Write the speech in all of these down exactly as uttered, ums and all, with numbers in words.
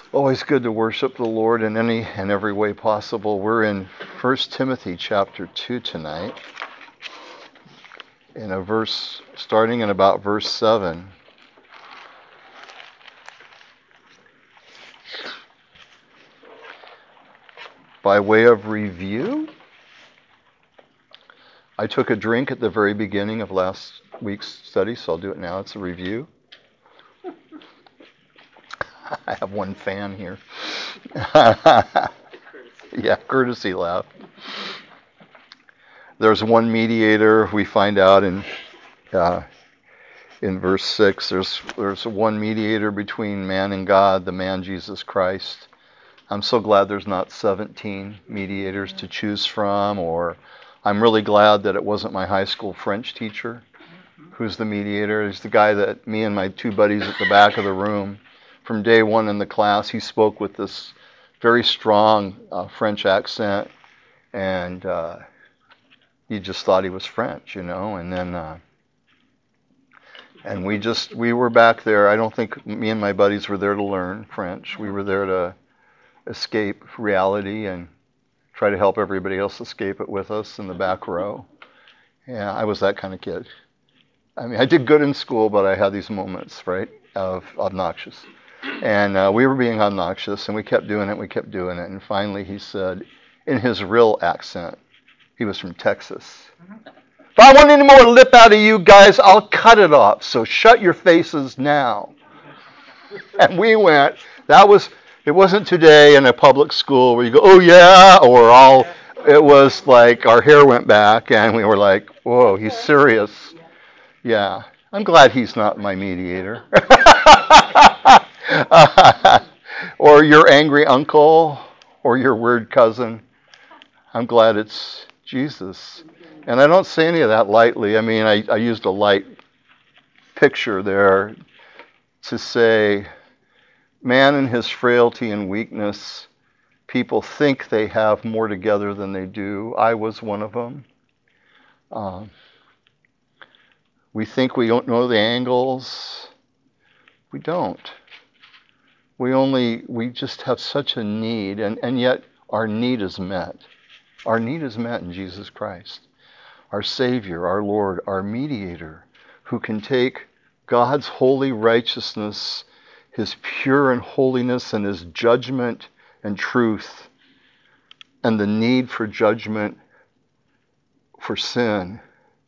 Always good to worship the Lord in any and every way possible. We're in First Timothy chapter two tonight, in a verse starting in about verse seven. By way of review, I took a drink at the very beginning of last week's study, so I'll do it now. It's a review. I have one fan here. Yeah, courtesy laugh. There's one mediator. We find out in uh, in verse six. There's there's one mediator between man and God, the man Jesus Christ. I'm so glad there's not seventeen mediators to choose from, or I'm really glad that it wasn't my high school French teacher who's the mediator. He's the guy that me and my two buddies at the back of the room, from day one in the class, he spoke with this very strong uh, French accent, and uh, you just thought he was French, you know. And then, uh, and we just we were back there. I don't think me and my buddies were there to learn French. We were there to escape reality and try to help everybody else escape it with us in the back row. Yeah, I was that kind of kid. I mean, I did good in school, but I had these moments, right, of obnoxious. And uh, we were being obnoxious, and we kept doing it, we kept doing it. And finally he said, in his real accent, he was from Texas, "If I want any more lip out of you guys, I'll cut it off. So shut your faces now." And we went, that was, it wasn't today in a public school where you go, "Oh yeah," or all, it was like our hair went back, and we were like, whoa, he's serious. Yeah, I'm glad he's not my mediator. uh, or your angry uncle, or your weird cousin. I'm glad it's Jesus. And I don't say any of that lightly. I mean, I, I used a light picture there to say, man in his frailty and weakness, people think they have more together than they do. I was one of them. Um, we think we don't know the angles. We don't. We only, we just have such a need, and, and yet our need is met. Our need is met in Jesus Christ, our Savior, our Lord, our mediator, who can take God's holy righteousness, his pure and holiness, and his judgment and truth, and the need for judgment for sin.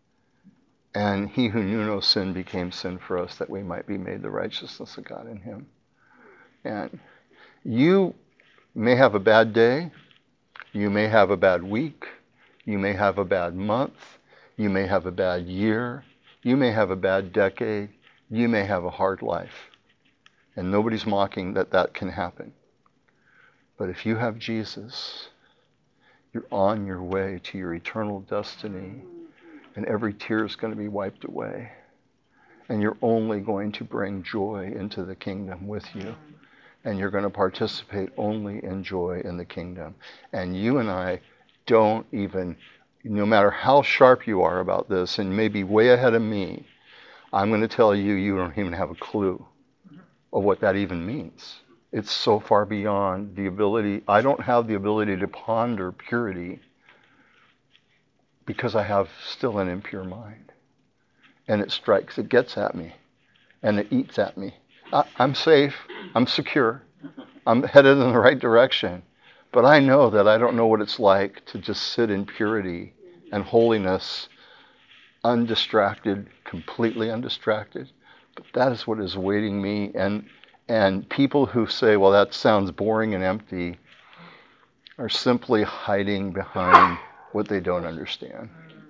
And he who knew no sin became sin for us, that we might be made the righteousness of God in him. And you may have a bad day. You may have a bad week. You may have a bad month. You may have a bad year. You may have a bad decade. You may have a hard life. And nobody's mocking that that can happen. But if you have Jesus, you're on your way to your eternal destiny. And every tear is going to be wiped away. And you're only going to bring joy into the kingdom with you. And you're going to participate only in joy in the kingdom. And you and I don't even, no matter how sharp you are about this, and maybe way ahead of me, I'm going to tell you, you don't even have a clue of what that even means. It's so far beyond the ability. I don't have the ability to ponder purity because I have still an impure mind. And it strikes, it gets at me, and it eats at me. I, I'm safe, I'm secure, I'm headed in the right direction, but I know that I don't know what it's like to just sit in purity and holiness, undistracted, completely undistracted. But that is what is awaiting me. And and people who say, well, that sounds boring and empty, are simply hiding behind what they don't understand.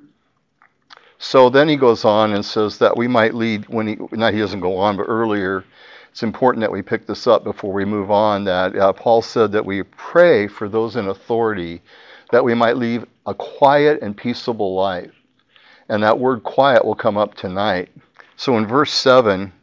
So then he goes on and says that we might lead, when he, now he doesn't go on, but earlier, it's important that we pick this up before we move on, that uh, Paul said that we pray for those in authority, that we might lead a quiet and peaceable life. And that word quiet will come up tonight. So in verse seven,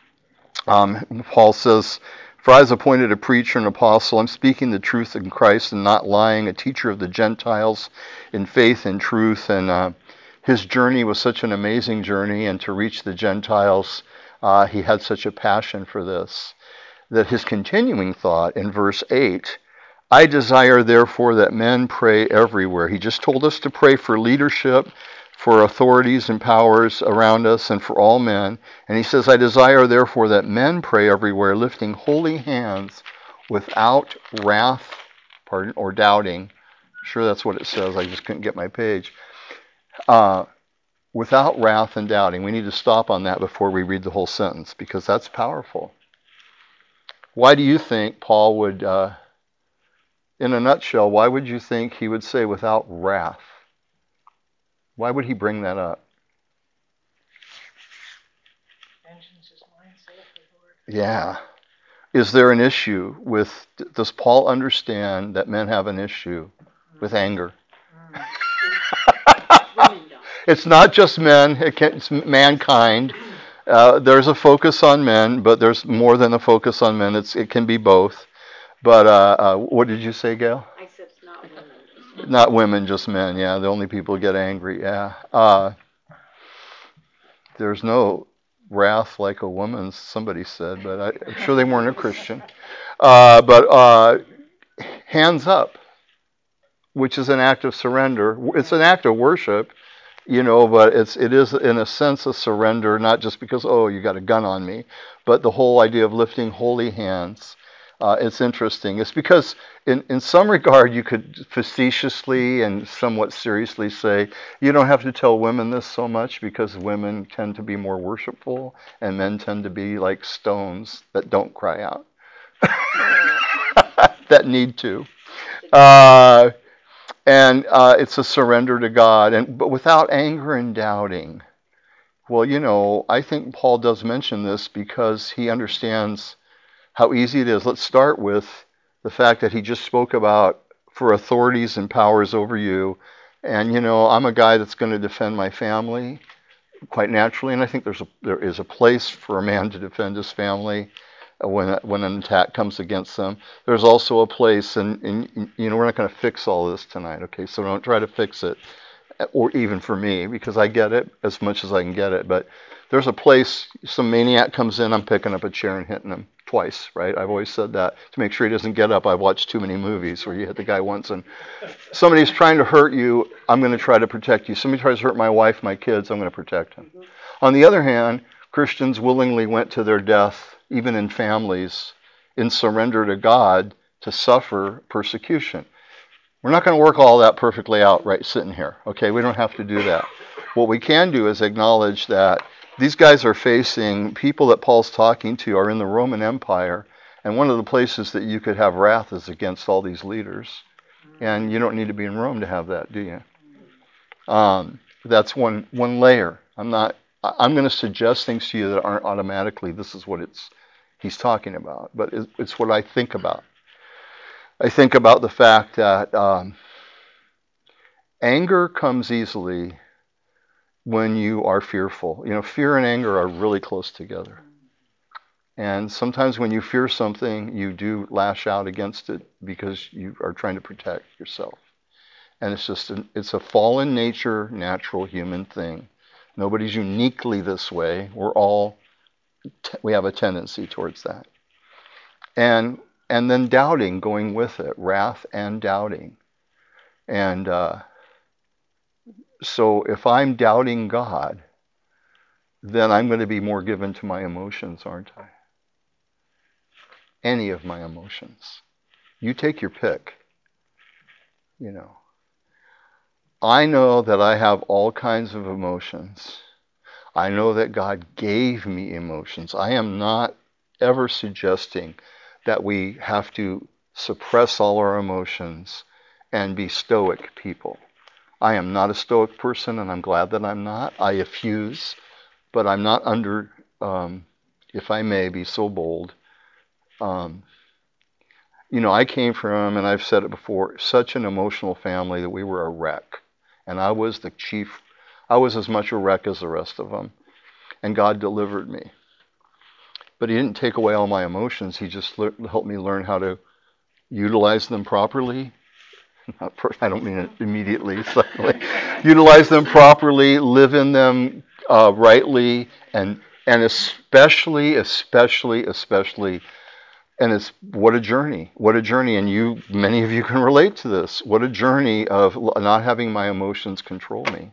um, Paul says, "For I was appointed a preacher and apostle. I'm speaking the truth in Christ and not lying, a teacher of the Gentiles in faith and truth." And uh, his journey was such an amazing journey, and to reach the Gentiles, uh, he had such a passion for this. that his continuing thought in verse eight, I desire therefore that men pray everywhere. He just told us to pray for leadership, for authorities and powers around us, and for all men. And he says, I desire therefore that men pray everywhere, lifting holy hands without wrath, pardon, or doubting. I'm sure that's what it says. I just couldn't get my page. Uh, without wrath and doubting. We need to stop on that before we read the whole sentence, because that's powerful. Why do you think Paul would, uh, in a nutshell, why would you think he would say without wrath? Why would he bring that up? Vengeance is mine, saith the Lord. Yeah. Is there an issue with, does Paul understand that men have an issue with anger? It's not just men, it can, it's mankind. Uh, there's a focus on men, but there's more than a focus on men. It's, it can be both. But uh, uh, what did you say, Gail? I said it's not women, just men. Not women, just men. Yeah, the only people who get angry. Yeah. Uh, there's no wrath like a woman's, somebody said, but I, I'm sure they weren't a Christian. Uh, but uh, hands up, which is an act of surrender. It's an act of worship, you know, but it's it is in a sense a surrender, not just because, oh, you got a gun on me, but the whole idea of lifting holy hands. Uh, it's interesting. It's because in, in some regard you could facetiously and somewhat seriously say, you don't have to tell women this so much because women tend to be more worshipful and men tend to be like stones that don't cry out. That need to. Uh, and uh, it's a surrender to God, and but without anger and doubting. Well, you know, I think Paul does mention this because he understands how easy it is. Let's start with the fact that he just spoke about for authorities and powers over you. And, you know, I'm a guy that's going to defend my family quite naturally. And I think there's a, there is a place for a man to defend his family when when an attack comes against them. There's also a place, and, and you know, we're not going to fix all this tonight, okay? So don't try to fix it, or even for me, because I get it as much as I can get it. But there's a place, some maniac comes in, I'm picking up a chair and hitting him twice, right? I've always said that to make sure he doesn't get up. I've watched too many movies where you hit the guy once and somebody's trying to hurt you, I'm going to try to protect you. Somebody tries to hurt my wife, my kids, I'm going to protect him. On the other hand, Christians willingly went to their death, even in families, in surrender to God to suffer persecution. We're not going to work all that perfectly out right sitting here, okay? We don't have to do that. What we can do is acknowledge that these guys are facing, people that Paul's talking to are in the Roman Empire, and one of the places that you could have wrath is against all these leaders. And you don't need to be in Rome to have that, do you? Um, that's one one layer. I'm not. I'm going to suggest things to you that aren't automatically. This is what it's he's talking about, but it's what I think about. I think about the fact that um, anger comes easily when you are fearful. You know, fear and anger are really close together. And sometimes when you fear something, you do lash out against it because you are trying to protect yourself. And it's just, an, it's a fallen nature, natural human thing. Nobody's uniquely this way. We're all, t- we have a tendency towards that. And and then doubting going with it, wrath and doubting. And uh, so if I'm doubting God, then I'm going to be more given to my emotions, aren't I? Any of my emotions. You take your pick. You know. I know that I have all kinds of emotions. I know that God gave me emotions. I am not ever suggesting that we have to suppress all our emotions and be stoic people. I am not a stoic person, and I'm glad that I'm not. I effuse, but I'm not under, um, if I may be so bold. Um, you know, I came from, and I've said it before, such an emotional family that we were a wreck. And I was the chief, I was as much a wreck as the rest of them. And God delivered me. But he didn't take away all my emotions. He just le- helped me learn how to utilize them properly. Not per- I don't mean it immediately, suddenly. Utilize them properly, live in them uh, rightly, and and especially, especially, especially And it's, what a journey, what a journey. And you, many of you can relate to this. What a journey of not having my emotions control me.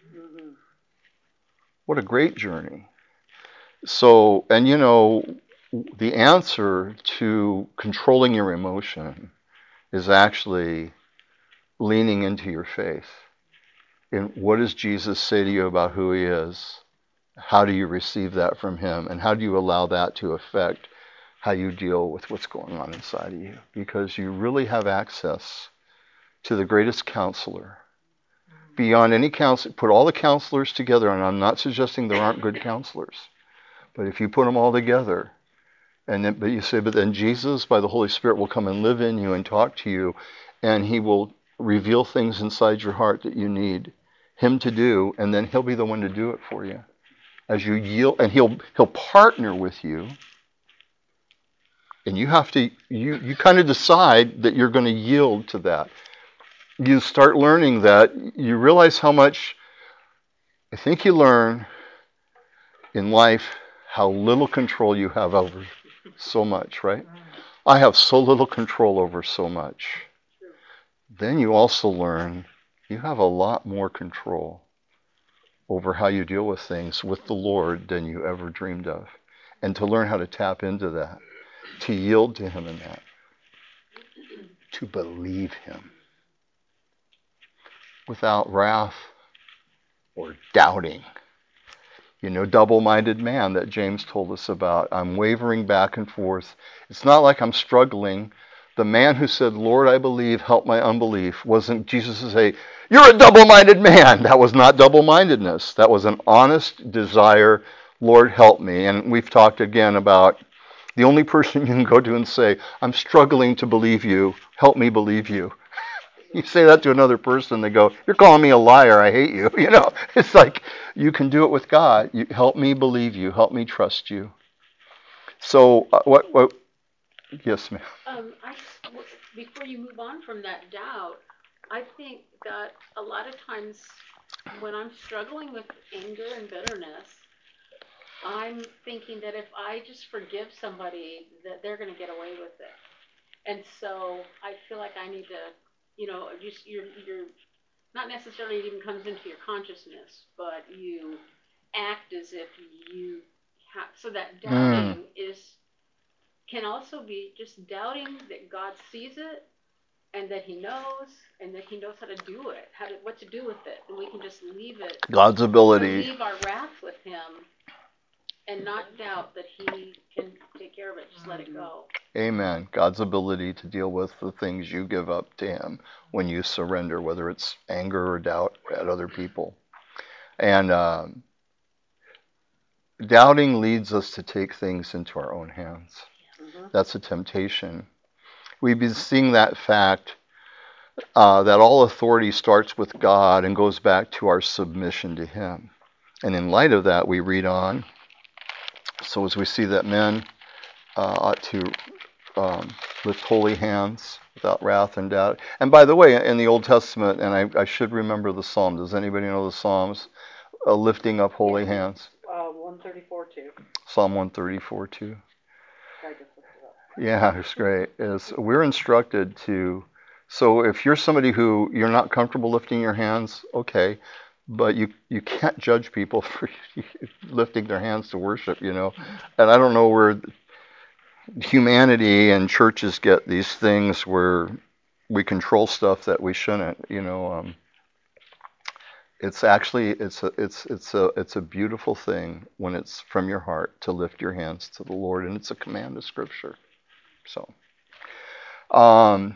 What a great journey. So, and you know, the answer to controlling your emotion is actually leaning into your faith. And what does Jesus say to you about who he is? How do you receive that from him? And how do you allow that to affect how you deal with what's going on inside of you? Because you really have access to the greatest counselor. Beyond any counselor, put all the counselors together, and I'm not suggesting there aren't good counselors, but if you put them all together, and then, but you say, but then Jesus, by the Holy Spirit, will come and live in you and talk to you, and he will reveal things inside your heart that you need him to do, and then he'll be the one to do it for you. As you yield, and he'll he'll partner with you, and you have to you you kind of decide that you're going to yield to that. You start learning that, you realize how much, I think you learn in life how little control you have over so much, right? I have so little control over so much. Then you also learn you have a lot more control over how you deal with things with the Lord than you ever dreamed of. And to learn how to tap into that, to yield to him in that, to believe him without wrath or doubting. You know, double-minded man that James told us about. I'm wavering back and forth. It's not like I'm struggling. The man who said, Lord, I believe, help my unbelief, wasn't Jesus to say, you're a double-minded man. That was not double-mindedness. That was an honest desire, Lord, help me. And we've talked again about the only person you can go to and say, I'm struggling to believe you, help me believe you. You say that to another person, they go, you're calling me a liar, I hate you. You know, it's like, you can do it with God. You, help me believe you, help me trust you. So, uh, what, what, yes, ma'am. Um, I, before you move on from that doubt, I think that a lot of times when I'm struggling with anger and bitterness, I'm thinking that if I just forgive somebody, that they're going to get away with it. And so I feel like I need to, you know, just you're you're not necessarily it even comes into your consciousness, but you act as if you have. So that doubting mm. is can also be just doubting that God sees it and that he knows and that he knows how to do it, how to what to do with it, and we can just leave it. God's ability. Leave our wrath with him. And not doubt that he can take care of it. Just let it go. Amen. God's ability to deal with the things you give up to him when you surrender, whether it's anger or doubt at other people. And um, doubting leads us to take things into our own hands. Mm-hmm. That's a temptation. We've been seeing that fact uh, that all authority starts with God and goes back to our submission to him. And in light of that, we read on. So as we see that men uh, ought to um, lift holy hands without wrath and doubt. And by the way, in the Old Testament, and I, I should remember the Psalm. Does anybody know the Psalms? Uh, lifting up holy yeah. hands. Uh, one thirty-four two. Psalm one thirty-four two. I just looked it up. Yeah, it's great. It's, we're instructed to. So if you're somebody who you're not comfortable lifting your hands, okay. But you, you can't judge people for lifting their hands to worship, you know. And I don't know where humanity and churches get these things where we control stuff that we shouldn't, you know. Um, it's actually it's a it's it's a it's a beautiful thing when it's from your heart to lift your hands to the Lord, and it's a command of Scripture. So, um,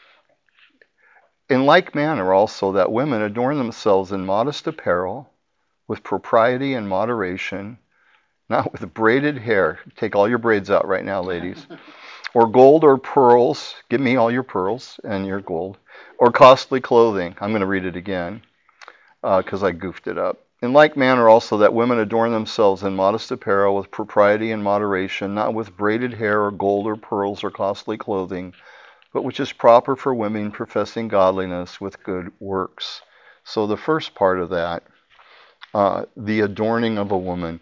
in like manner also that women adorn themselves in modest apparel, with propriety and moderation, not with braided hair. Take all your braids out right now, ladies. Or gold or pearls. Give me all your pearls and your gold. Or costly clothing. I'm going to read it again because uh, I goofed it up. In like manner also that women adorn themselves in modest apparel with propriety and moderation, not with braided hair or gold or pearls or costly clothing, but which is proper for women professing godliness with good works. So the first part of that, uh, the adorning of a woman.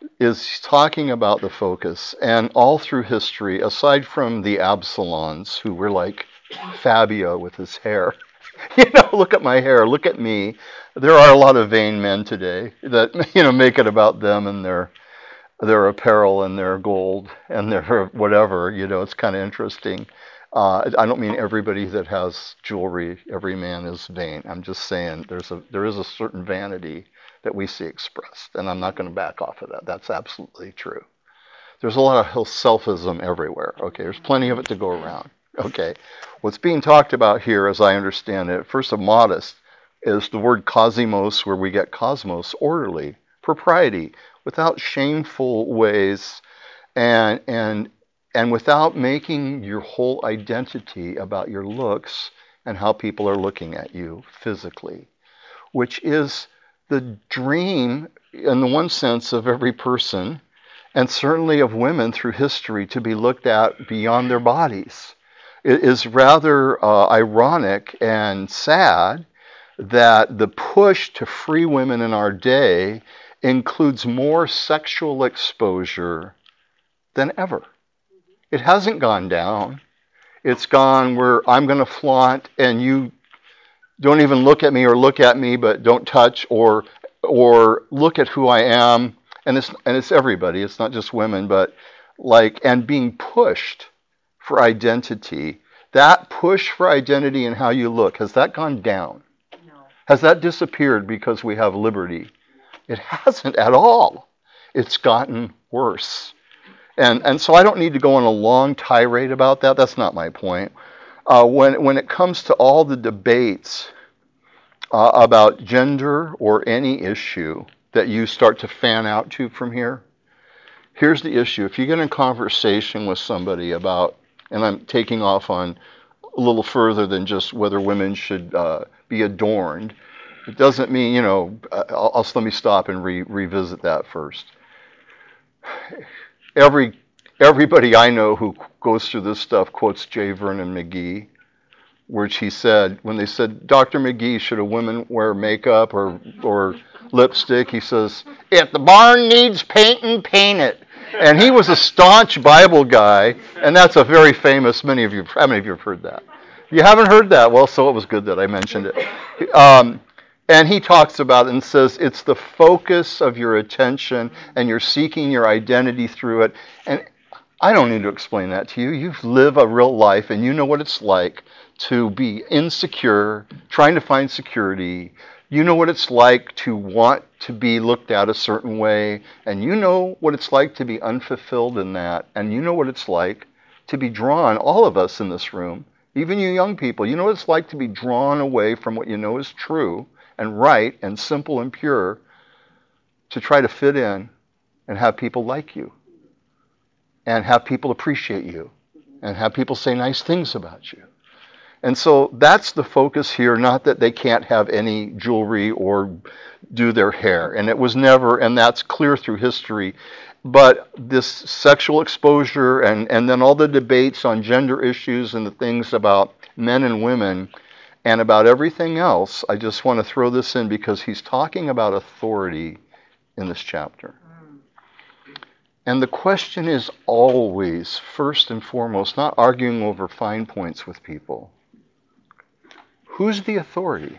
is talking about the focus. And all through history, aside from the Absalons, who were like Fabio with his hair, you know, look at my hair, look at me. There are a lot of vain men today that, you know, make it about them and their their apparel and their gold and their whatever. You know, it's kind of interesting. Uh, I don't mean everybody that has jewelry, every man is vain. I'm just saying there's a there is a certain vanity that we see expressed, and I'm not going to back off of that. That's absolutely true. There's a lot of selfism everywhere. Okay, there's plenty of it to go around. Okay, what's being talked about here, as I understand it, first of modest, is the word cosmos, where we get cosmos, orderly, propriety, without shameful ways, and and and without making your whole identity about your looks and how people are looking at you physically, which is the dream, in the one sense, of every person, and certainly of women through history, to be looked at beyond their bodies. It is rather uh, ironic and sad that the push to free women in our day includes more sexual exposure than ever. It hasn't gone down. It's gone where I'm going to flaunt and you don't even look at me, or look at me but don't touch, or or look at who I am. And it's and it's everybody. It's not just women, but like, and being pushed for identity. That push for identity and how you look, has that gone down? No. Has that disappeared because we have liberty? It hasn't at all. It's gotten worse. And and so I don't need to go on a long tirade about that. That's not my point. Uh, when when it comes to all the debates uh, about gender or any issue that you start to fan out to from here, here's the issue. If you get in conversation with somebody about, and I'm taking off on a little further than just whether women should uh, be adorned, it doesn't mean, you know, I'll, I'll let me stop and re- revisit that first. Every everybody I know who goes through this stuff quotes J. Vernon McGee, which he said, when they said, Doctor McGee, should a woman wear makeup or or lipstick? He says, if the barn needs painting, paint it. And he was a staunch Bible guy, and that's a very famous, many of you, how many of you have heard that? You haven't heard that? Well, so it was good that I mentioned it. Um, and he talks about it and says it's the focus of your attention, and you're seeking your identity through it. And I don't need to explain that to you. You live a real life, and you know what it's like to be insecure, trying to find security. You know what it's like to want to be looked at a certain way, and you know what it's like to be unfulfilled in that, and you know what it's like to be drawn, all of us in this room, even you young people, you know what it's like to be drawn away from what you know is true and right and simple and pure, to try to fit in and have people like you, and have people appreciate you, and have people say nice things about you. And so that's the focus here, not that they can't have any jewelry or do their hair. And it was never, and that's clear through history. But this sexual exposure, and, and then all the debates on gender issues and the things about men and women and about everything else, I just want to throw this in because he's talking about authority in this chapter. And the question is always, first and foremost, not arguing over fine points with people. Who's the authority?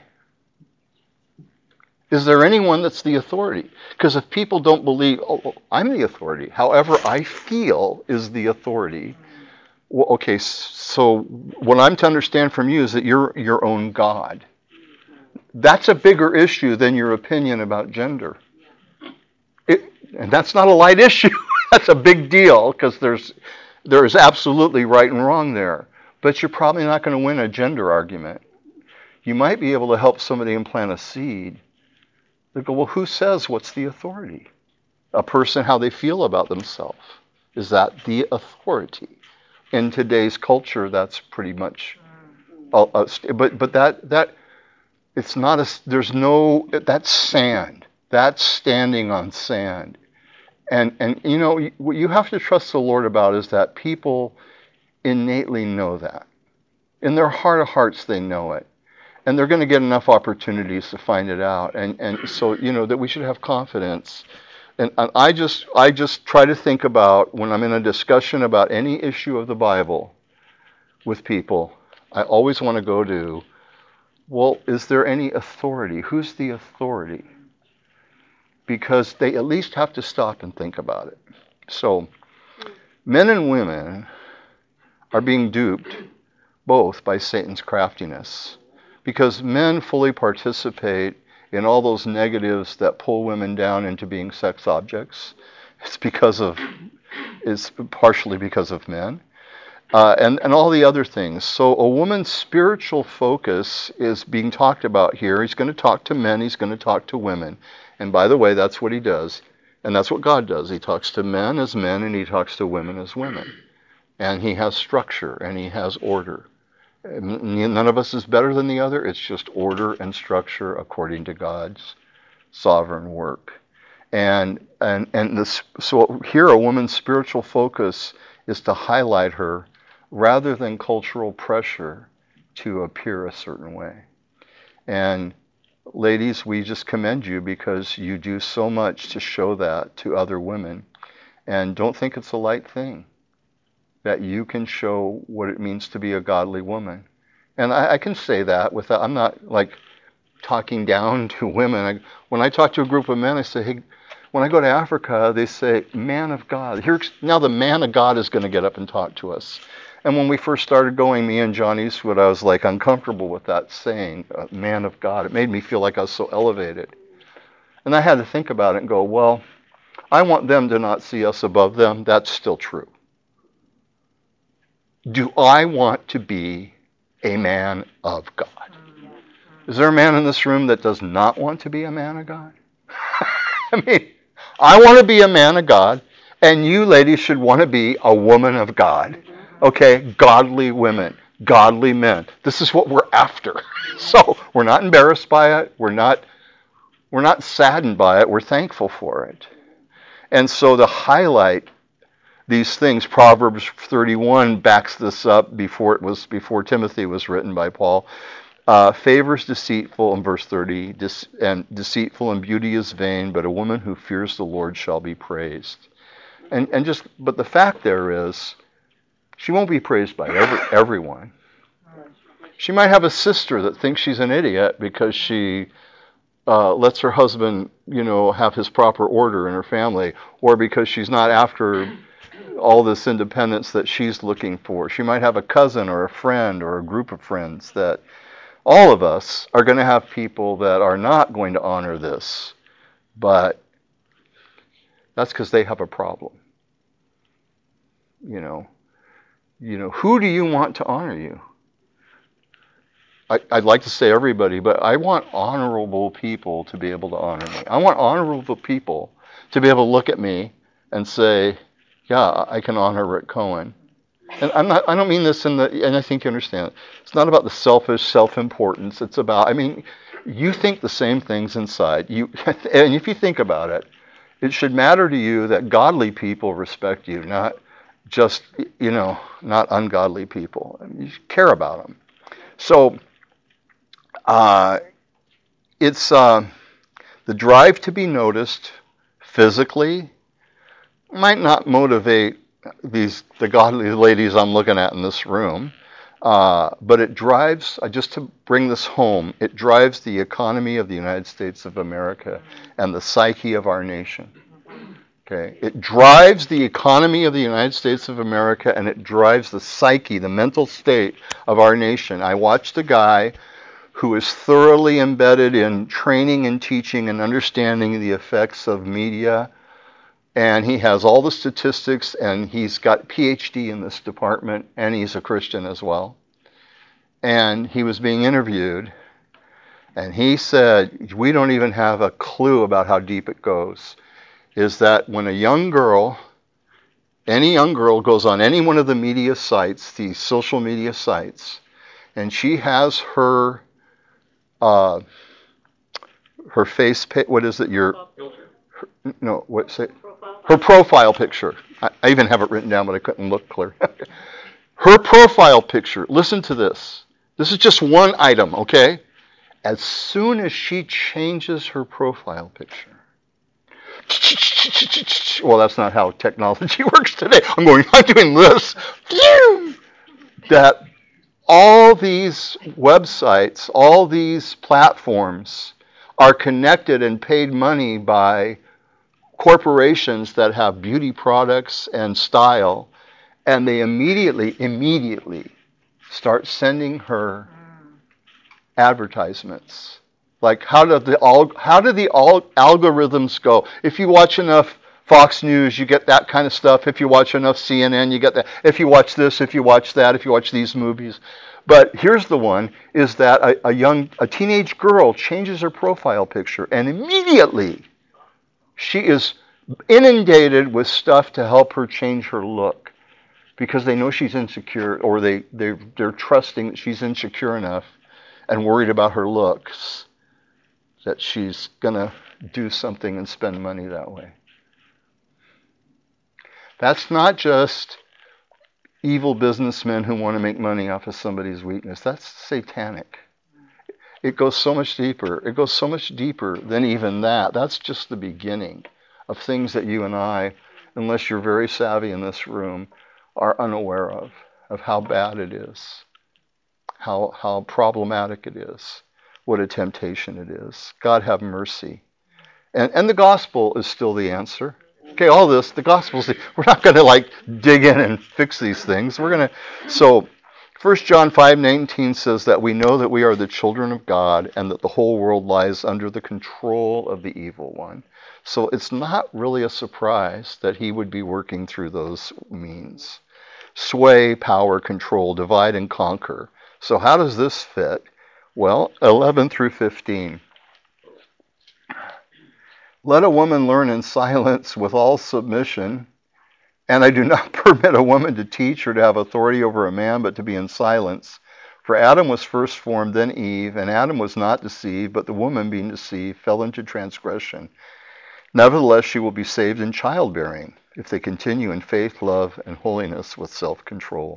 Is there anyone that's the authority? Because if people don't believe, oh, I'm the authority, however I feel is the authority, well, okay, so what I'm to understand from you is that you're your own God. That's a bigger issue than your opinion about gender. It, and that's not a light issue. That's a big deal, because there's there's absolutely right and wrong there. But you're probably not going to win a gender argument. You might be able to help somebody implant a seed. They go, well, who says what's the authority? A person, how they feel about themselves. Is that the authority? In today's culture, that's pretty much, uh, uh, but but that that it's not a. There's no. That's sand. That's standing on sand. And and you know what you have to trust the Lord about is that people innately know that. In their heart of hearts, they know it. And they're going to get enough opportunities to find it out. And and so, you know, that we should have confidence And, and I just I just try to think about when I'm in a discussion about any issue of the Bible with people, I always want to go to, well, is there any authority? Who's the authority? Because they at least have to stop and think about it. So men and women are being duped both by Satan's craftiness, because men fully participate in all those negatives that pull women down into being sex objects. It's because of, it's partially because of men. Uh, and, and all the other things. So a woman's spiritual focus is being talked about here. He's going to talk to men. He's going to talk to women. And by the way, that's what he does. And that's what God does. He talks to men as men, and he talks to women as women. And he has structure, and he has order. None of us is better than the other. It's just order and structure according to God's sovereign work. And and and this, so here a woman's spiritual focus is to highlight her rather than cultural pressure to appear a certain way. And ladies, we just commend you because you do so much to show that to other women. And don't think it's a light thing that you can show what it means to be a godly woman. And I, I can say that without, I'm not like talking down to women. I, when I talk to a group of men, I say, hey, when I go to Africa, they say, man of God. Here, now the man of God is going to get up and talk to us. And when we first started going, me and John Eastwood, I was like uncomfortable with that saying, uh, man of God. It made me feel like I was so elevated. And I had to think about it and go, well, I want them to not see us above them. That's still true. Do I want to be a man of God? Is there a man in this room that does not want to be a man of God? I mean, I want to be a man of God, and you ladies should want to be a woman of God. Okay, godly women, godly men. This is what we're after. So we're not embarrassed by it. We're not we're not saddened by it. We're thankful for it. And so to highlight these things, Proverbs thirty-one backs this up before it was before Timothy was written by Paul. Uh, favor is deceitful in verse thirty, dis, and deceitful and beauty is vain, but a woman who fears the Lord shall be praised. And and just but the fact there is, she won't be praised by every, everyone. She might have a sister that thinks she's an idiot because she uh, lets her husband, you know, have his proper order in her family, or because she's not after all this independence that she's looking for. She might have a cousin or a friend or a group of friends that all of us are going to have people that are not going to honor this, but that's because they have a problem. You know, you know, who do you want to honor you? I, I'd like to say everybody, but I want honorable people to be able to honor me. I want honorable people to be able to look at me and say, yeah, I can honor Rick Cohen. And I'm not, I don't mean this in the, and I think you understand it. It's not about the selfish self-importance. It's about, I mean, you think the same things inside. You, and if you think about it, it should matter to you that godly people respect you, not just, you know, not ungodly people. I mean, you care about them. So, uh, it's uh, the drive to be noticed physically might not motivate these the godly ladies I'm looking at in this room, uh, but it drives, uh, just to bring this home, it drives the economy of the United States of America and the psyche of our nation. Okay, it drives the economy of the United States of America, and it drives the psyche, the mental state of our nation. I watched a guy who is thoroughly embedded in training and teaching and understanding the effects of media. And he has all the statistics, and he's got P H D in this department, and he's a Christian as well. And he was being interviewed, and he said, we don't even have a clue about how deep it goes. Is that when a young girl, any young girl goes on any one of the media sites, these social media sites, and she has her, uh, her face, what is it, your, her, no, what's it? Her profile picture. I, I even have it written down, but I couldn't look clear. Her profile picture. Listen to this. This is just one item, okay? As soon as she changes her profile picture, Well, that's not how technology works today. I'm going, I'm doing this. That all these websites, all these platforms are connected and paid money by corporations that have beauty products and style, and they immediately, immediately start sending her advertisements. Like how do the all how do the all algorithms go? If you watch enough Fox News, you get that kind of stuff. If you watch enough C N N, you get that. If you watch this, if you watch that, if you watch these movies. But here's the one: is that a, a young, a teenage girl changes her profile picture, and immediately she is inundated with stuff to help her change her look, because they know she's insecure, or they they they're trusting that she's insecure enough and worried about her looks that she's going to do something and spend money that way. That's not just evil businessmen who want to make money off of somebody's weakness. That's satanic. It goes so much deeper. It goes so much deeper than even that. That's just the beginning of things that you and I, unless you're very savvy in this room, are unaware of, of how bad it is, how how problematic it is, what a temptation it is. God have mercy. And and the gospel is still the answer. Okay, all this, the gospel's the, we're not going to like dig in and fix these things. We're going to, so First John five nineteen says that we know that we are the children of God and that the whole world lies under the control of the evil one. So it's not really a surprise that he would be working through those means. Sway, power, control, divide and conquer. So how does this fit? Well, eleven through fifteen. Let a woman learn in silence with all submission, and I do not permit a woman to teach or to have authority over a man, but to be in silence. For Adam was first formed, then Eve, and Adam was not deceived, but the woman, being deceived, fell into transgression. Nevertheless, she will be saved in childbearing, if they continue in faith, love, and holiness with self-control.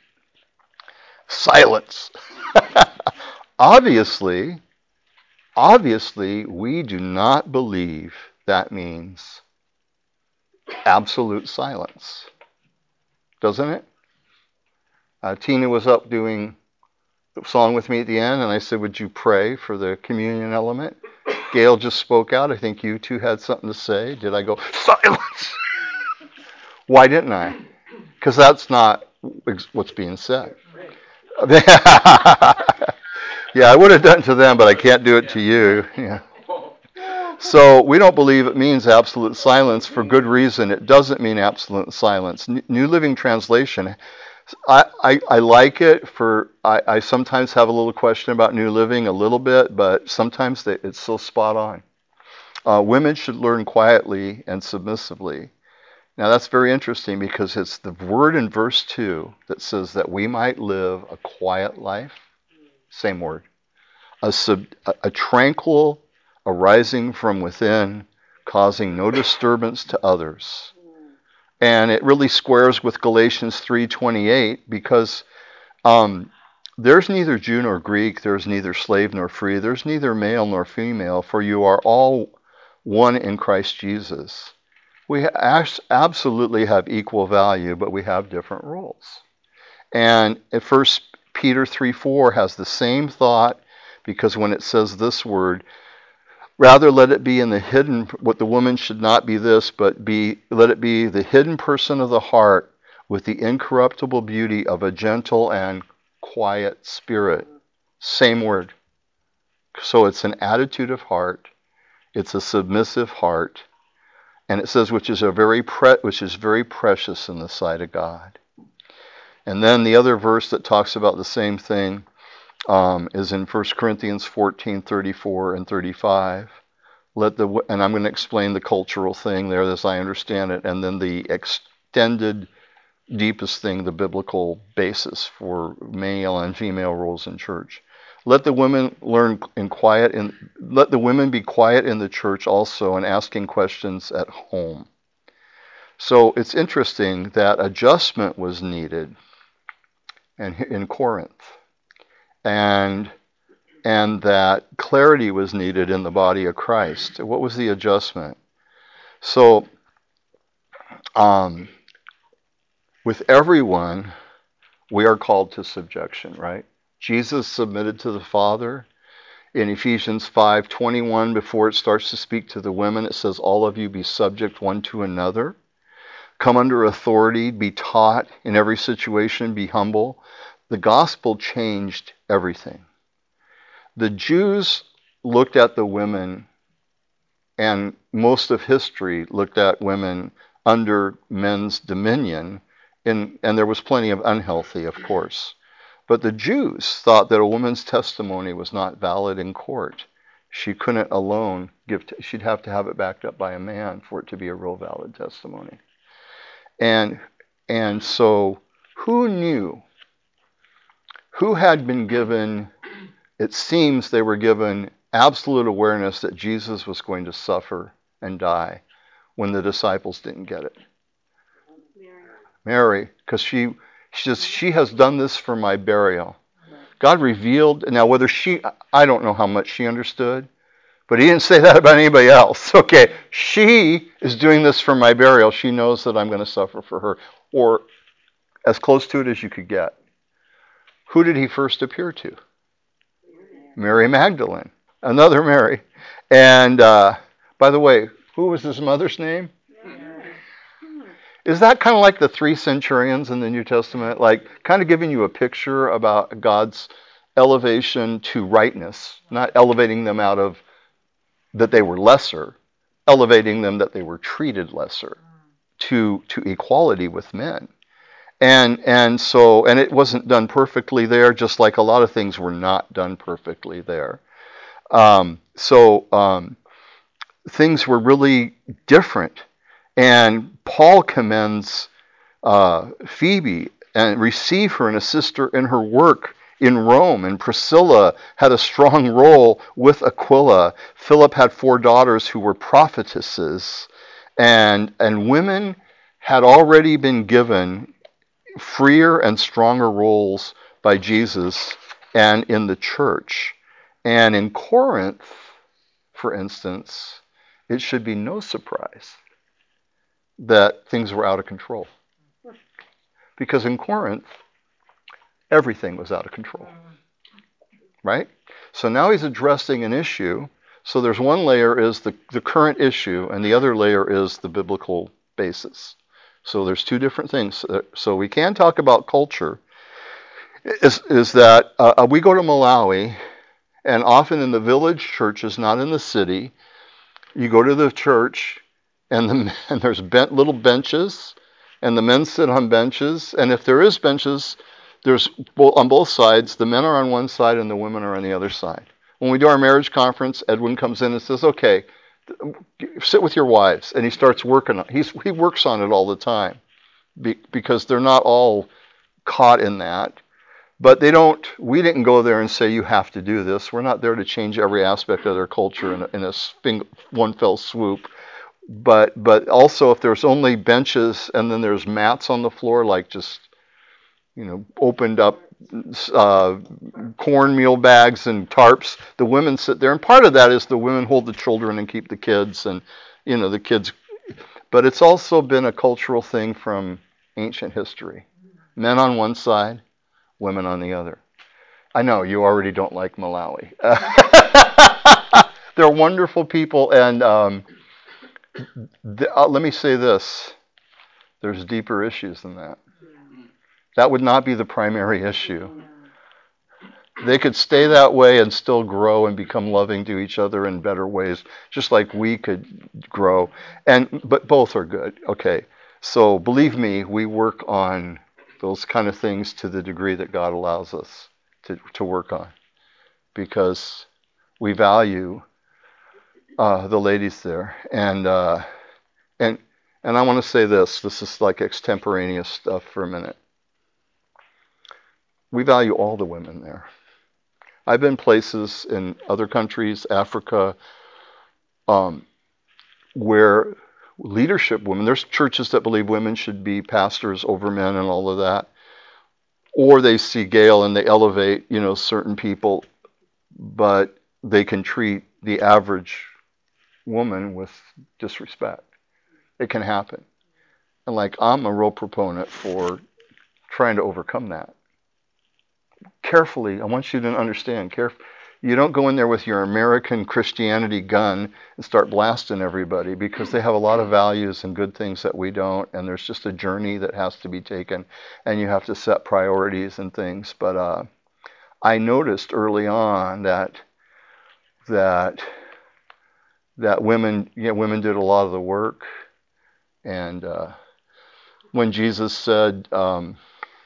Silence. Obviously, obviously, we do not believe that means absolute silence, doesn't it? Uh, Tina was up doing the song with me at the end, and I said, would you pray for the communion element? Gail just spoke out. I think you two had something to say. Did I go, silence? Why didn't I? Because that's not what's being said. Yeah, I would have done it to them, but I can't do it to you. Yeah. So we don't believe it means absolute silence for good reason. It doesn't mean absolute silence. New Living Translation, I, I, I like it for, I, I sometimes have a little question about New Living, a little bit, but sometimes they, it's so spot on. Uh, women should learn quietly and submissively. Now that's very interesting because it's the word in verse two that says that we might live a quiet life. Same word. A, sub, a, a tranquil arising from within, causing no disturbance to others. And it really squares with Galatians three twenty-eight because um, there's neither Jew nor Greek, there's neither slave nor free, there's neither male nor female, for you are all one in Christ Jesus. We absolutely have equal value, but we have different roles. And at First Peter three four has the same thought, because when it says this word, rather let it be in the hidden, what the woman should not be this, but be let it be the hidden person of the heart with the incorruptible beauty of a gentle and quiet spirit. Same word. So it's an attitude of heart. It's a submissive heart. And it says, which is a very pre- which is very precious in the sight of God. And then the other verse that talks about the same thing um, is in First Corinthians fourteen thirty-four and thirty-five. Let the and I'm going to explain the cultural thing there as I understand it, and then the extended, deepest thing, the biblical basis for male and female roles in church. Let the women learn in quiet, in, let the women be quiet in the church also and asking questions at home. So it's interesting that adjustment was needed in, in Corinth, and and that clarity was needed in the body of Christ. What was the adjustment? So, um, with everyone, we are called to subjection, right? Jesus submitted to the Father. In Ephesians five twenty-one, before it starts to speak to the women, it says, all of you be subject one to another. Come under authority, be taught in every situation, be humble. The gospel changed everything. The Jews looked at the women, and most of history looked at women under men's dominion, in, and there was plenty of unhealthy, of course. But the Jews thought that a woman's testimony was not valid in court. She couldn't alone give, t- she'd have to have it backed up by a man for it to be a real valid testimony. And, and so who knew? Who had been given, it seems they were given absolute awareness that Jesus was going to suffer and die when the disciples didn't get it? Mary, because she, she says, she has done this for my burial. God revealed, now whether she, I don't know how much she understood, but he didn't say that about anybody else. Okay, she is doing this for my burial. She knows that I'm going to suffer for her, or as close to it as you could get. Who did he first appear to? Mary Magdalene, another Mary. And uh, by the way, who was his mother's name? Is that kind of like the three centurions in the New Testament? Like kind of giving you a picture about God's elevation to rightness, not elevating them out of that they were lesser, elevating them that they were treated lesser to, to equality with men. And and so, and it wasn't done perfectly there, just like a lot of things were not done perfectly there. Um, so um, things were really different. And Paul commends uh, Phoebe and receive her and assist her in her work in Rome. And Priscilla had a strong role with Aquila. Philip had four daughters who were prophetesses. And, and women had already been given freer and stronger roles by Jesus and in the church. And in Corinth, for instance, it should be no surprise that things were out of control. Because in Corinth, everything was out of control. Right? So now he's addressing an issue. So there's one layer is the, the current issue, and the other layer is the biblical basis. So there's two different things. So we can talk about culture. Is, is that uh, we go to Malawi, and often in the village churches, not in the city, you go to the church, and, the, and there's bent little benches, and the men sit on benches. And if there is benches, there's on both sides. The men are on one side, and the women are on the other side. When we do our marriage conference, Edwin comes in and says, "Okay, sit with your wives," and he starts working on. He's he works on it all the time, be, because they're not all caught in that. But they don't. We didn't go there and say you have to do this. We're not there to change every aspect of their culture in a, in a sping, one fell swoop. But but also if there's only benches and then there's mats on the floor, like just you know opened up uh, cornmeal bags and tarps, the women sit there, and part of that is the women hold the children and keep the kids, and you know the kids. But it's also been a cultural thing from ancient history. Men on one side, women on the other. I know you already don't like Malawi. They're wonderful people, and um, th- uh, let me say this: there's deeper issues than that. That would not be the primary issue. They could stay that way and still grow and become loving to each other in better ways, just like we could grow. And but both are good. Okay, so believe me, we work on those kind of things to the degree that God allows us to, to work on, because we value uh, the ladies there. And uh, and and I want to say this. This is like extemporaneous stuff for a minute. We value all the women there. I've been places in other countries, Africa, um, where leadership women, there's churches that believe women should be pastors over men and all of that. Or they see Gail and they elevate, you know, certain people, but they can treat the average woman with disrespect. It can happen. And like, I'm a real proponent for trying to overcome that. Carefully, I want you to understand, carefully. You don't go in there with your American Christianity gun and start blasting everybody, because they have a lot of values and good things that we don't, and there's just a journey that has to be taken, and you have to set priorities and things. But uh, I noticed early on that that that women, yeah, women did a lot of the work, and uh, when Jesus said, um,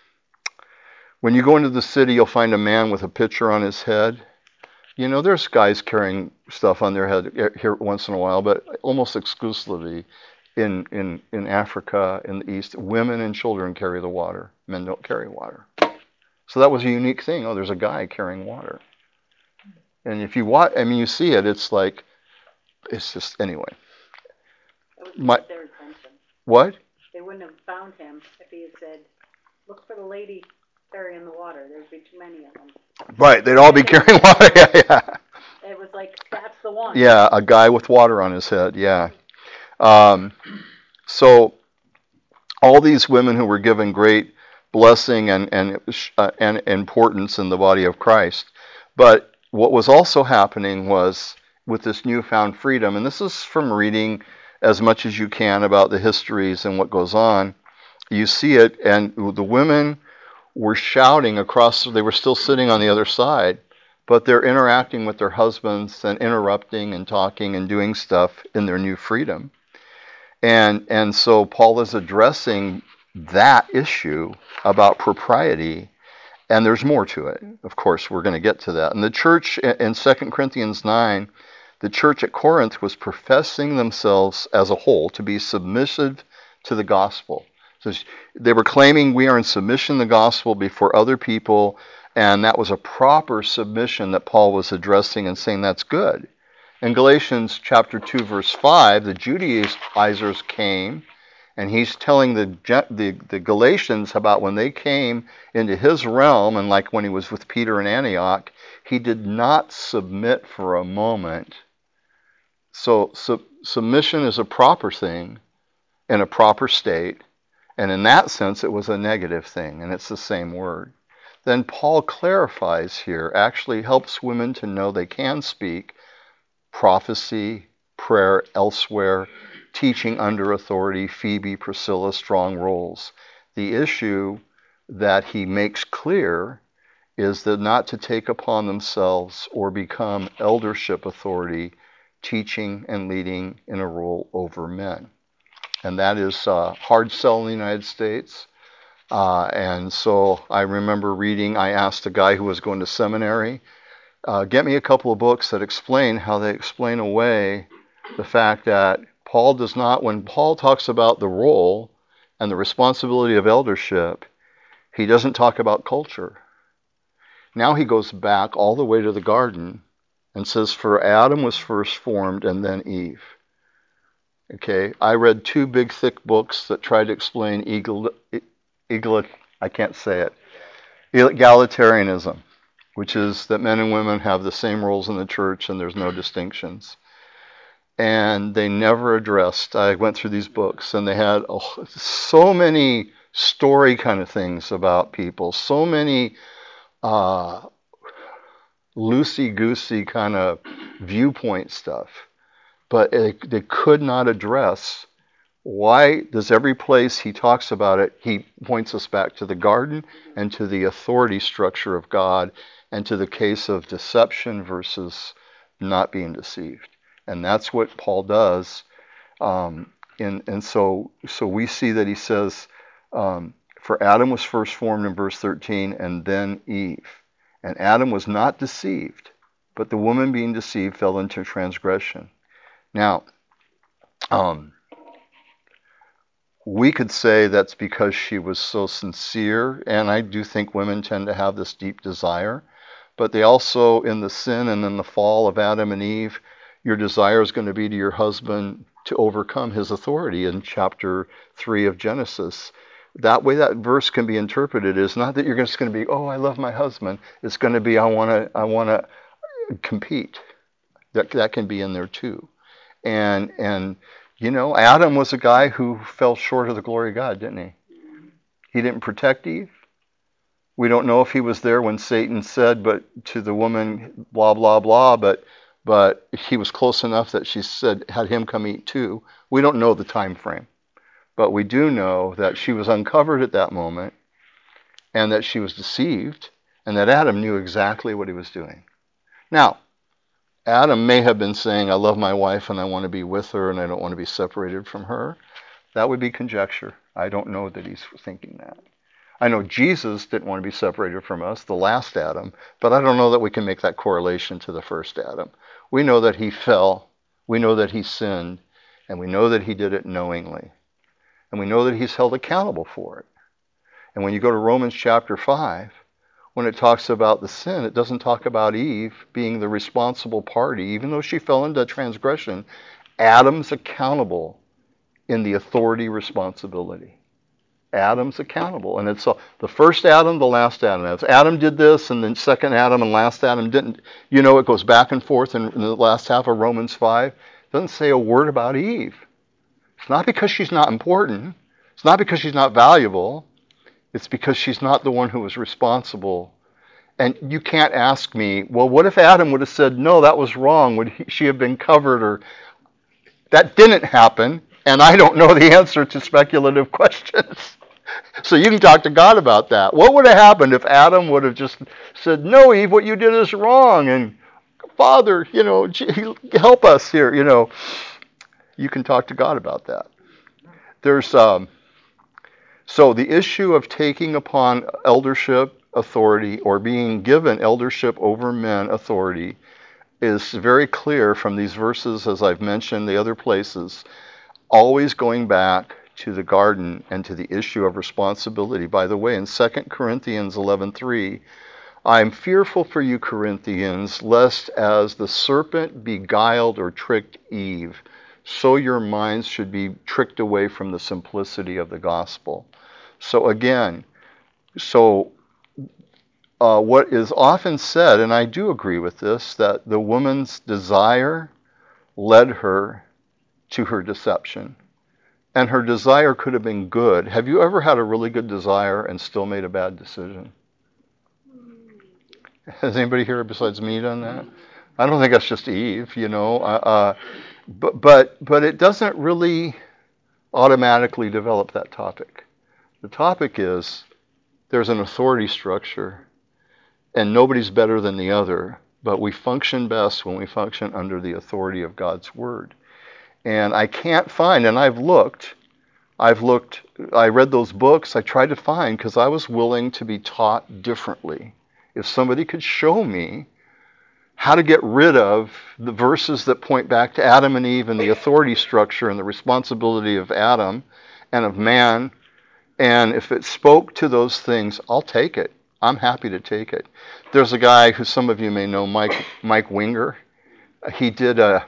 "When you go into the city, you'll find a man with a pitcher on his head." You know, there's guys carrying stuff on their head here once in a while, but almost exclusively in, in, in Africa, in the East, women and children carry the water. Men don't carry water. So that was a unique thing. Oh, there's a guy carrying water. And if you watch, I mean, you see it, it's like, it's just, anyway. That was My, their intention. What? They wouldn't have found him if he had said, look for the lady carrying the water. There'd be too many of them. Right, they'd all be carrying water. Yeah, yeah. It was like, that's the one. Yeah, a guy with water on his head. Yeah. Um, so all these women who were given great blessing and and uh, and importance in the body of Christ, but what was also happening was, with this newfound freedom, and this is from reading as much as you can about the histories and what goes on, you see it, and the women were shouting across, they were still sitting on the other side, but they're interacting with their husbands and interrupting and talking and doing stuff in their new freedom. And and so Paul is addressing that issue about propriety, and there's more to it. Of course, we're going to get to that. And the church in Second Corinthians nine, the church at Corinth was professing themselves as a whole to be submissive to the gospel. So they were claiming we are in submission to the gospel before other people, and that was a proper submission that Paul was addressing and saying that's good. In Galatians chapter two, verse five, the Judaizers came, and he's telling the, the, the Galatians about when they came into his realm, and like when he was with Peter in Antioch, he did not submit for a moment. So, so submission is a proper thing in a proper state. And in that sense, it was a negative thing, and it's the same word. Then Paul clarifies here, actually helps women to know they can speak prophecy, prayer elsewhere, teaching under authority, Phoebe, Priscilla, strong roles. The issue that he makes clear is that not to take upon themselves or become eldership authority, teaching and leading in a role over men. And that is uh, hard sell in the United States. Uh, and so I remember reading, I asked a guy who was going to seminary, uh, get me a couple of books that explain how they explain away the fact that Paul does not, when Paul talks about the role and the responsibility of eldership, he doesn't talk about culture. Now he goes back all the way to the garden and says, for Adam was first formed and then Eve. Okay, I read two big thick books that try to explain egal, egal, I can't say it, egalitarianism, which is that men and women have the same roles in the church and there's no distinctions. And they never addressed, I went through these books and they had oh, so many story kind of things about people, so many uh, loosey-goosey kind of viewpoint stuff. But it, they could not address why does every place he talks about it, he points us back to the garden and to the authority structure of God and to the case of deception versus not being deceived. And that's what Paul does. Um, and and so, so we see that he says, um, for Adam was first formed in verse thirteen and then Eve. And Adam was not deceived, but the woman being deceived fell into transgression. Now, um, we could say that's because she was so sincere, and I do think women tend to have this deep desire, but they also, in the sin and in the fall of Adam and Eve, your desire is going to be to your husband to overcome his authority in chapter three of Genesis. That way that verse can be interpreted is not that you're just going to be, oh, I love my husband. It's going to be, I want to I want to compete. That, that can be in there too. And and You know, Adam was a guy who fell short of the glory of God, didn't he? He didn't protect Eve. We don't know if he was there when Satan said, but to the woman, blah, blah, blah, but but he was close enough that she said, had him come eat too. We don't know the time frame, but we do know that she was uncovered at that moment and that she was deceived and that Adam knew exactly what he was doing. Now, Adam may have been saying, I love my wife and I want to be with her and I don't want to be separated from her. That would be conjecture. I don't know that he's thinking that. I know Jesus didn't want to be separated from us, the last Adam, but I don't know that we can make that correlation to the first Adam. We know that he fell, we know that he sinned, and we know that he did it knowingly. And we know that he's held accountable for it. And when you go to Romans chapter five, when it talks about the sin, it doesn't talk about Eve being the responsible party. Even though she fell into transgression, Adam's accountable in the authority responsibility. Adam's accountable. And it's uh, the first Adam, the last Adam. As Adam did this, and then second Adam and last Adam didn't. You know, it goes back and forth in, in the last half of Romans five. It doesn't say a word about Eve. It's not because she's not important. It's not because she's not valuable. It's because she's not the one who was responsible. And you can't ask me, well, what if Adam would have said, no, that was wrong? Would he, she have been covered? Or that didn't happen, and I don't know the answer to speculative questions. So you can talk to God about that. What would have happened if Adam would have just said, no, Eve, what you did is wrong, and Father, you know, help us here, you know. You can talk to God about that. There's um, so the issue of taking upon eldership authority or being given eldership over men authority is very clear from these verses, as I've mentioned, the other places, always going back to the garden and to the issue of responsibility. By the way, in Second Corinthians eleven three, I'm fearful for you, Corinthians, lest as the serpent beguiled or tricked Eve, so your minds should be tricked away from the simplicity of the gospel. So again, so uh, what is often said, and I do agree with this, that the woman's desire led her to her deception. And her desire could have been good. Have you ever had a really good desire and still made a bad decision? Has anybody here besides me done that? I don't think that's just Eve, you know. Uh, uh, but but but it doesn't really automatically develop that topic. The topic is there's an authority structure, and nobody's better than the other, but we function best when we function under the authority of God's Word. And I can't find, and I've looked, I've looked, I read those books, I tried to find, because I was willing to be taught differently. If somebody could show me how to get rid of the verses that point back to Adam and Eve and the authority structure and the responsibility of Adam and of man, and if it spoke to those things, I'll take it. I'm happy to take it. There's a guy who some of you may know, Mike Mike Winger. He did a,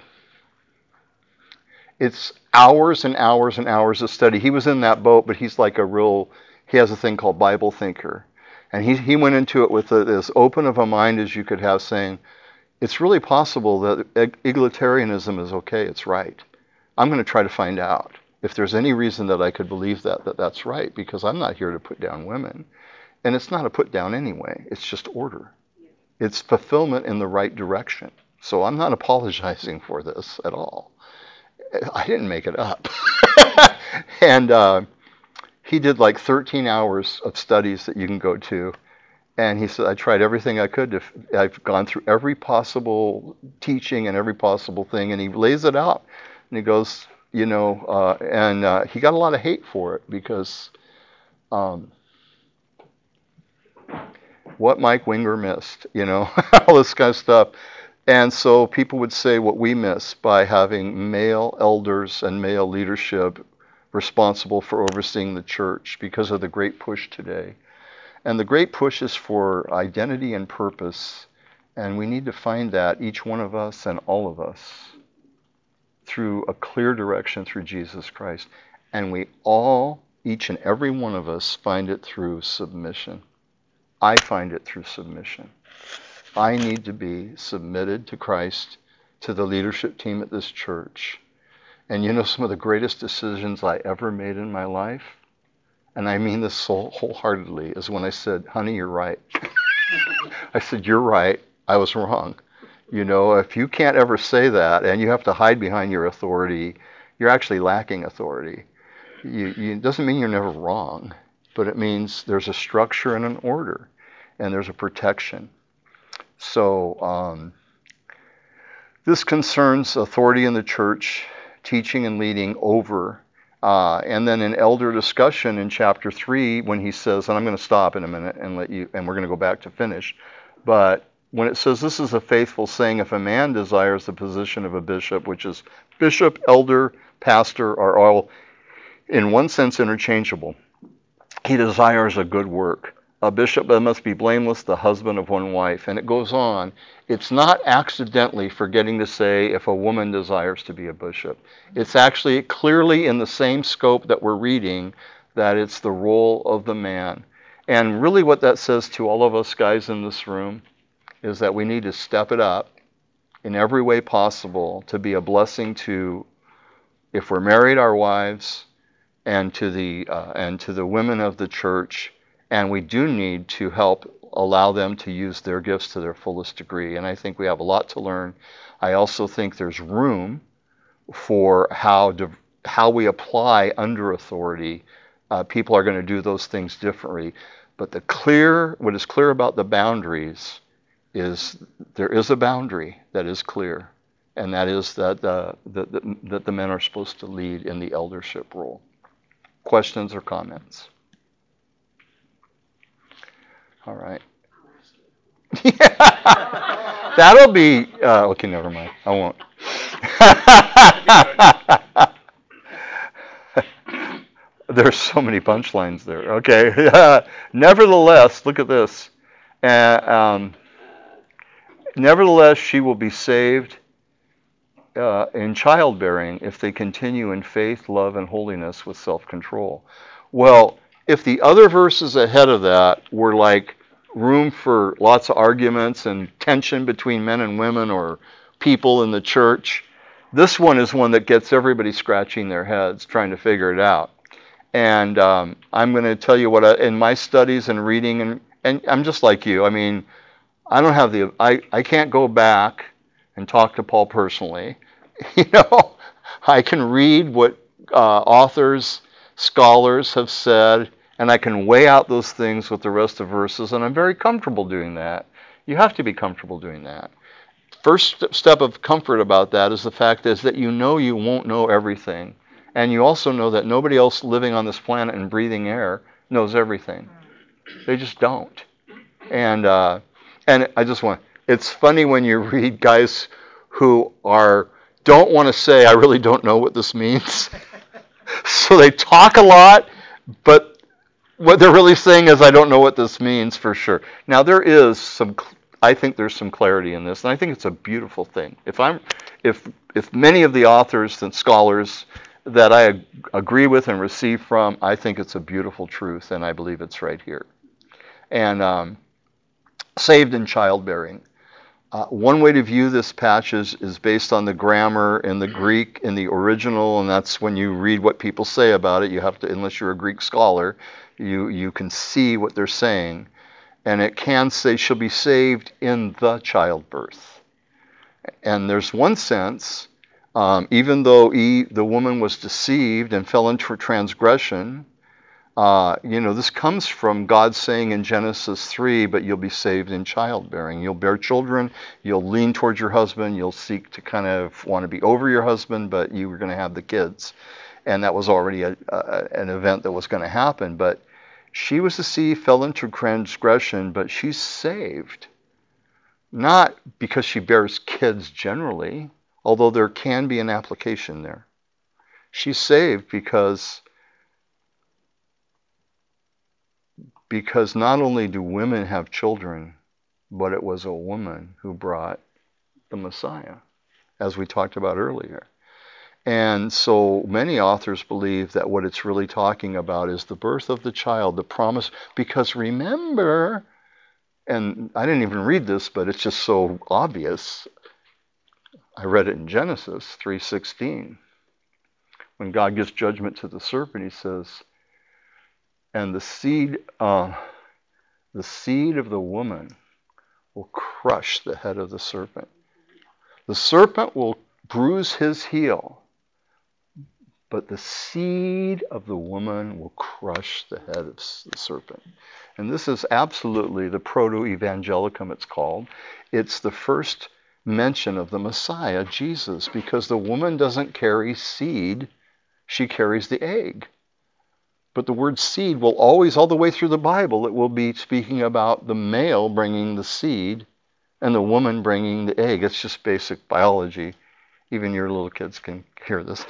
it's hours and hours and hours of study. He was in that boat, but he's like a real, he has a thing called Bible thinker. And he he went into it with a, as open of a mind as you could have, saying, it's really possible that egalitarianism is okay, it's right. I'm going to try to find out if there's any reason that I could believe that, that that's right, because I'm not here to put down women. And it's not a put down anyway, it's just order. It's fulfillment in the right direction. So I'm not apologizing for this at all. I didn't make it up. And uh, he did like thirteen hours of studies that you can go to. And he said, I tried everything I could. To, I've gone through every possible teaching and every possible thing. And he lays it out. And he goes, you know, uh, and uh, he got a lot of hate for it because um, what Mike Winger missed, you know, all this kind of stuff. And so people would say what we miss by having male elders and male leadership responsible for overseeing the church because of the great push today. And the great push is for identity and purpose. And we need to find that, each one of us and all of us, through a clear direction through Jesus Christ. And we all, each and every one of us, find it through submission. I find it through submission. I need to be submitted to Christ, to the leadership team at this church. And you know some of the greatest decisions I ever made in my life, and I mean this so wholeheartedly, is when I said, honey, you're right. I said, you're right. I was wrong. You know, if you can't ever say that and you have to hide behind your authority, you're actually lacking authority. You, you, it doesn't mean you're never wrong, but it means there's a structure and an order, and there's a protection. So um, this concerns authority in the church, teaching and leading over. Uh, and then in elder discussion in chapter three, when he says, and I'm going to stop in a minute and let you, and we're going to go back to finish, but when it says this is a faithful saying, if a man desires the position of a bishop, which is bishop, elder, pastor, are all in one sense interchangeable. He desires a good work. A bishop must be blameless, the husband of one wife. And it goes on. It's not accidentally forgetting to say if a woman desires to be a bishop. It's actually clearly in the same scope that we're reading, that it's the role of the man. And really what that says to all of us guys in this room is that we need to step it up in every way possible to be a blessing to, if we're married, our wives, and to the uh, and to the women of the church. And we do need to help allow them to use their gifts to their fullest degree. And I think we have a lot to learn. I also think there's room for how to, how we apply under authority. Uh, people are going to do those things differently. But the clear, what is clear about the boundaries is there is a boundary that is clear, and that is that the, the, the, that the men are supposed to lead in the eldership role. Questions or comments? All right. Yeah. That'll be, uh, okay, never mind. I won't. There's so many punchlines there. Okay. Nevertheless, look at this. Uh, um, Nevertheless, she will be saved uh, in childbearing if they continue in faith, love, and holiness with self-control. Well, if the other verses ahead of that were like room for lots of arguments and tension between men and women or people in the church, this one is one that gets everybody scratching their heads trying to figure it out. And um, I'm going to tell you what, I, in my studies and reading, and, and I'm just like you. I mean, I don't have the, I, I can't go back and talk to Paul personally. You know, I can read what uh, authors, scholars have said, and I can weigh out those things with the rest of verses, and I'm very comfortable doing that. You have to be comfortable doing that. First step of comfort about that is the fact is that you know you won't know everything. And you also know that nobody else living on this planet and breathing air knows everything. They just don't. And uh, and I just want, it's funny when you read guys who are, don't want to say, I really don't know what this means. So they talk a lot, but what they're really saying is, I don't know what this means for sure. Now there is some, I think there's some clarity in this, and I think it's a beautiful thing. If I'm, if if many of the authors and scholars that I ag- agree with and receive from, I think it's a beautiful truth, and I believe it's right here. And um, saved in childbearing. Uh, one way to view this passage is based on the grammar in the Greek in the original, and that's when you read what people say about it. You have to, unless you're a Greek scholar, you you can see what they're saying, and it can say she'll be saved in the childbirth. And there's one sense, um, even though Eve, the woman was deceived and fell into transgression. Uh, you know, this comes from God saying in Genesis three, but you'll be saved in childbearing. You'll bear children, you'll lean towards your husband, you'll seek to kind of want to be over your husband, but you were going to have the kids. And that was already a, a, an event that was going to happen. But she was deceived, fell into transgression, but she's saved. Not because she bears kids generally, although there can be an application there. She's saved because Because not only do women have children, but it was a woman who brought the Messiah, as we talked about earlier. And so many authors believe that what it's really talking about is the birth of the child, the promise. Because remember, and I didn't even read this, but it's just so obvious. I read it in Genesis three sixteen. when God gives judgment to the serpent, he says, and the seed, uh, the seed of the woman will crush the head of the serpent. The serpent will bruise his heel, but the seed of the woman will crush the head of the serpent. And this is absolutely the proto-evangelicum, it's called. It's the first mention of the Messiah, Jesus, because the woman doesn't carry seed, she carries the egg. But the word seed will always, all the way through the Bible, it will be speaking about the male bringing the seed and the woman bringing the egg. It's just basic biology. Even your little kids can hear this.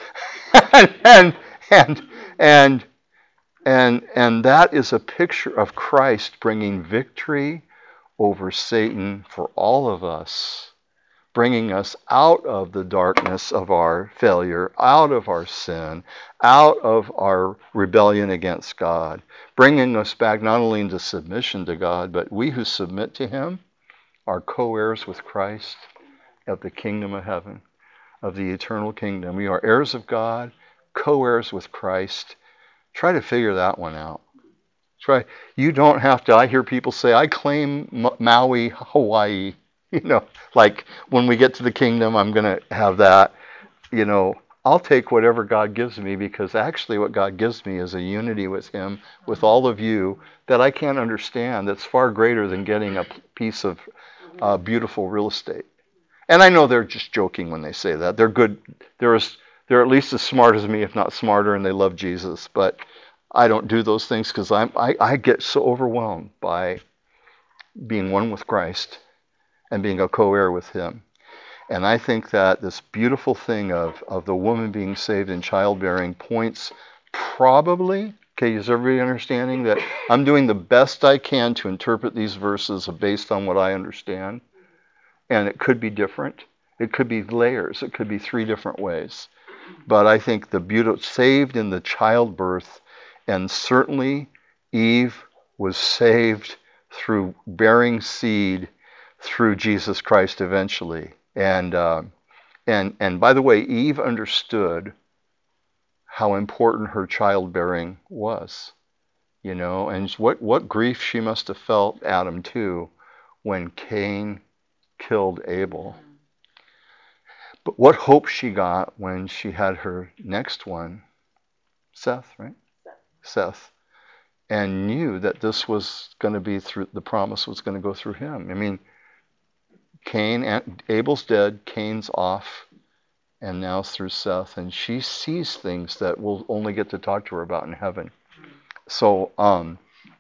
and, and, and, and, and that is a picture of Christ bringing victory over Satan for all of us, bringing us out of the darkness of our failure, out of our sin, out of our rebellion against God, bringing us back not only into submission to God, but we who submit to him are co-heirs with Christ of the kingdom of heaven, of the eternal kingdom. We are heirs of God, co-heirs with Christ. Try to figure that one out. Try. You don't have to. I hear people say, I claim Maui, Hawaii. You know, like when we get to the kingdom, I'm going to have that. You know, I'll take whatever God gives me, because actually what God gives me is a unity with him, with all of you, that I can't understand. That's far greater than getting a piece of uh, beautiful real estate. And I know they're just joking when they say that. They're good. They're, as, they're at least as smart as me, if not smarter, and they love Jesus. But I don't do those things because I'm I, I get so overwhelmed by being one with Christ and being a co-heir with him. And I think that this beautiful thing of, of the woman being saved in childbearing points probably, okay, is everybody understanding that I'm doing the best I can to interpret these verses based on what I understand? And it could be different. It could be layers. It could be three different ways. But I think the beauty, saved in the childbirth, and certainly Eve was saved through bearing seed through Jesus Christ eventually. And uh, and and by the way, Eve understood how important her childbearing was, you know, and what what grief she must have felt, Adam too, when Cain killed Abel. But what hope she got when she had her next one, Seth, right? Seth. Seth. And knew that this was going to be through, the promise was going to go through him. I mean, Cain, Abel's dead, Cain's off, and now it's through Seth. And she sees things that we'll only get to talk to her about in heaven. So, um,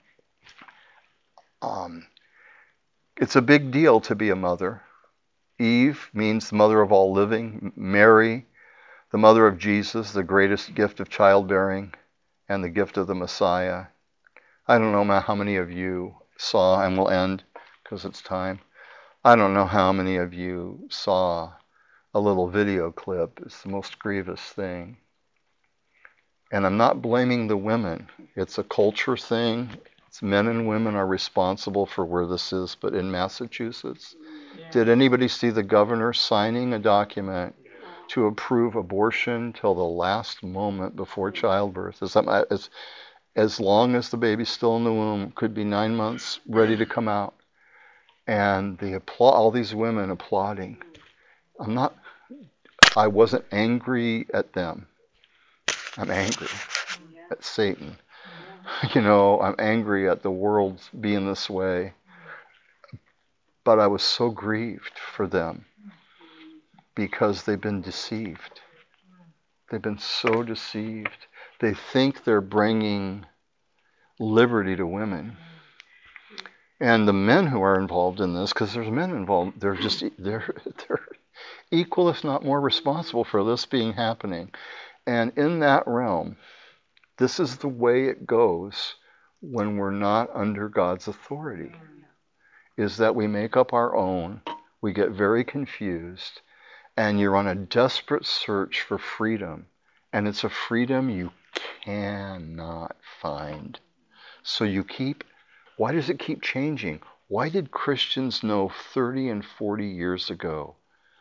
um, it's a big deal to be a mother. Eve means the mother of all living. Mary, the mother of Jesus, the greatest gift of childbearing and the gift of the Messiah. I don't know how many of you saw, and we'll end because it's time. I don't know how many of you saw a little video clip. It's the most grievous thing. And I'm not blaming the women. It's a culture thing. It's men and women are responsible for where this is. But in Massachusetts, yeah. Did anybody see the governor signing a document to approve abortion till the last moment before childbirth? Is that, as, as long as the baby's still in the womb, could be nine months, ready to come out. And the applaud, all these women applauding. I'm not, I wasn't angry at them. I'm angry yeah. at Satan. Yeah. You know, I'm angry at the world being this way. But I was so grieved for them because they've been deceived. They've been so deceived. They think they're bringing liberty to women. And the men who are involved in this, because there's men involved, they're just, they're, they're equal, if not more responsible for this being happening. And in that realm, this is the way it goes when we're not under God's authority, is that we make up our own, we get very confused, and you're on a desperate search for freedom. And it's a freedom you cannot find. So you keep, why does it keep changing? Why did Christians know thirty and forty years ago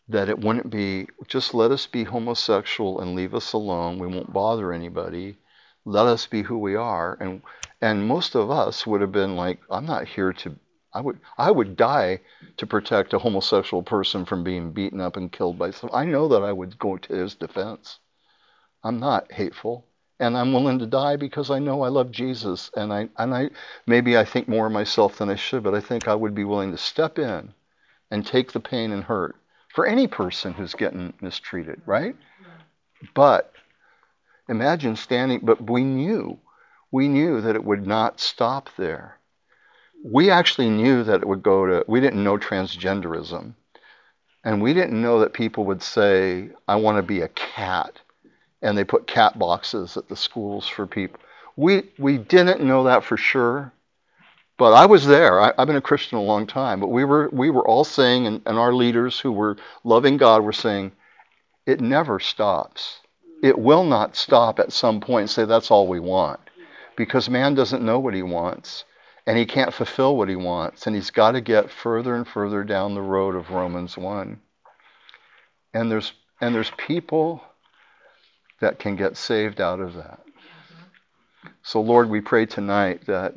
that it wouldn't be, just let us be homosexual and leave us alone. We won't bother anybody. Let us be who we are. And and most of us would have been like, I'm not here to, I would I would die to protect a homosexual person from being beaten up and killed by some. I know that I would go to his defense. I'm not hateful. And I'm willing to die because I know I love Jesus. And I and I maybe I think more of myself than I should, but I think I would be willing to step in and take the pain and hurt for any person who's getting mistreated, right? But imagine standing, but we knew, we knew that it would not stop there. We actually knew that it would go to, we didn't know transgenderism. And we didn't know that people would say, I want to be a cat. And they put cat boxes at the schools for people. We we didn't know that for sure. But I was there. I, I've been a Christian a long time. But we were we were all saying, and, and our leaders who were loving God were saying, it never stops. It will not stop at some point and say that's all we want. Because man doesn't know what he wants. And he can't fulfill what he wants. And he's got to get further and further down the road of Romans one. And there's and there's people that can get saved out of that. So Lord, we pray tonight that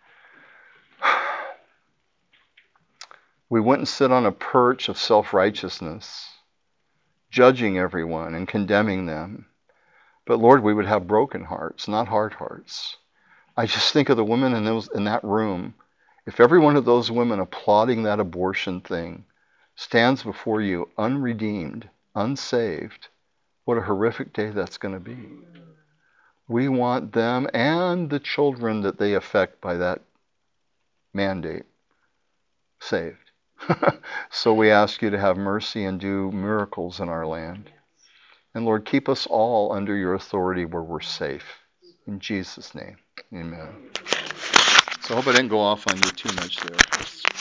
we wouldn't sit on a perch of self-righteousness, judging everyone and condemning them. But Lord, we would have broken hearts, not hard hearts. I just think of the women in those in that room. If every one of those women applauding that abortion thing stands before you unredeemed, unsaved, what a horrific day that's going to be. We want them and the children that they affect by that mandate saved. So we ask you to have mercy and do miracles in our land. And Lord, keep us all under your authority where we're safe. In Jesus' name, amen. So I hope I didn't go off on you too much there.